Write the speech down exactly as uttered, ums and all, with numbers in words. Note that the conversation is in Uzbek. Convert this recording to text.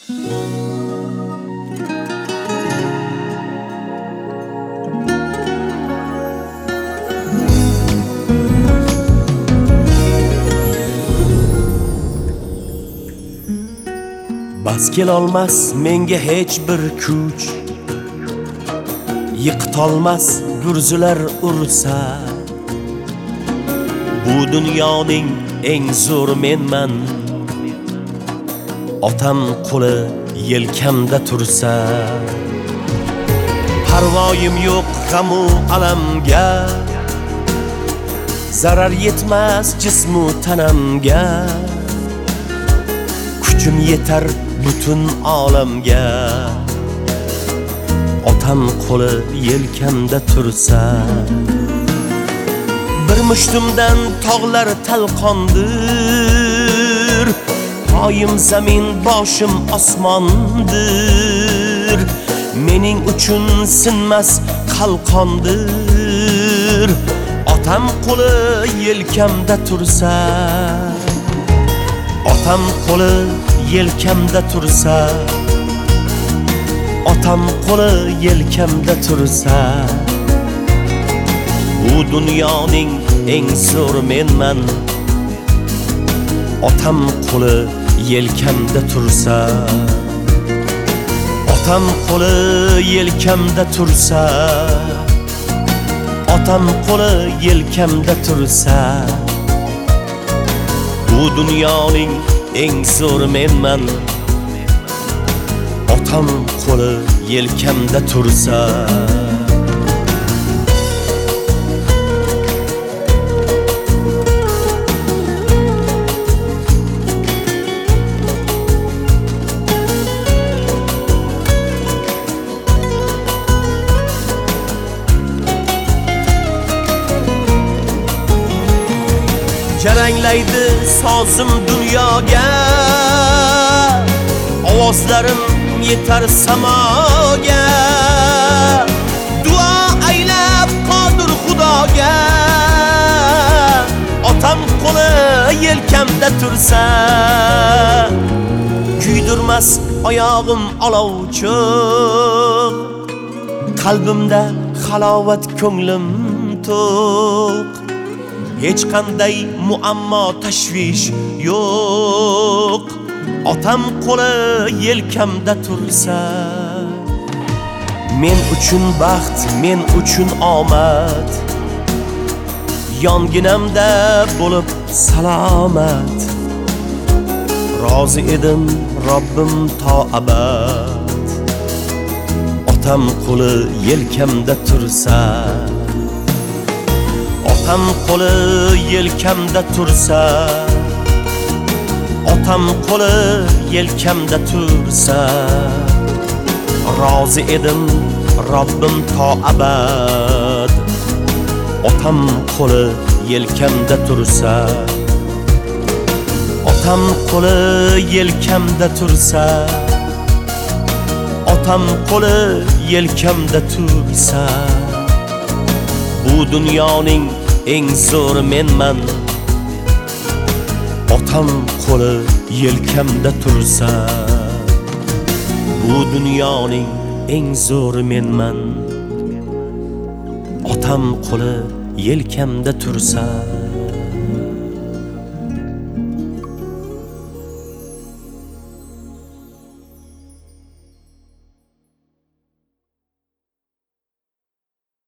Bas kelolmas menga hech bir kuch, yiqitolmas gurzilar ursa. Bu dunyoning eng zo'r menman, otam qo'li yelkamda tursa. Parvoyim yo'q g'am-u alamga, zarar yetmas jismu tanamga. Kuchim yetar butun olamga, otam qo'li yelkamda tursa. Bir mushtumdan tog'lar talqondir, poyim zamin boshim osmondir. Mening uchun sinmas qalqondir, otam qo'li yelkamda tursa. Otam qo'li yelkamda tursa, otam qo'li yelkamda tursa. Bu dunyoning eng zo'r menman, otam qo'li yelkamda tursa. Otam qo'li yelkamda tursa, otam qo'li yelkamda tursa. Bu dunyoning eng zo'r menman, otam qo'li yelkamda tursa. Jaranglaydi sozim dunyoga, ovozlarim yetar samoga. Duo aylab qodir Xudoga, otam qo'li yelkamda tursa. Kuydirmas oyog'im olovchoq, qalbimda halovat ko'nglim to'q. Hech qanday muammo tashvish yo'q, otam qo'li yelkamda tursa. Men uchun baxt, men uchun omad, yonginamda bo'lib salomat. Rozi edim Robbim to abad, otam qo'li yelkamda tursa. Otam qo'li yelkamda tursa, otam qo'li yelkamda tursa. Rozi edim Robbim to abad, otam qo'li yelkamda tursa. Otam qo'li yelkamda tursa, otam qo'li yelkamda tursa. Bu dunyoning eng zo'r menman, otam qo'li yelkamda tursa. Bu dunyoning eng zo'r menman, otam qo'li yelkamda tursa.